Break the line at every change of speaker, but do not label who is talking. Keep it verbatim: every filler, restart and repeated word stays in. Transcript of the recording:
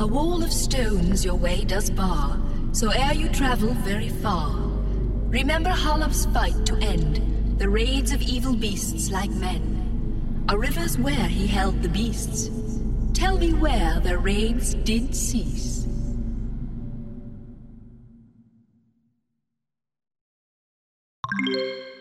A wall of stones your way does bar, so ere you travel very far, remember Harlop's fight to end the raids of evil beasts like men. A river's where he held the beasts. Tell me where their raids did cease.
You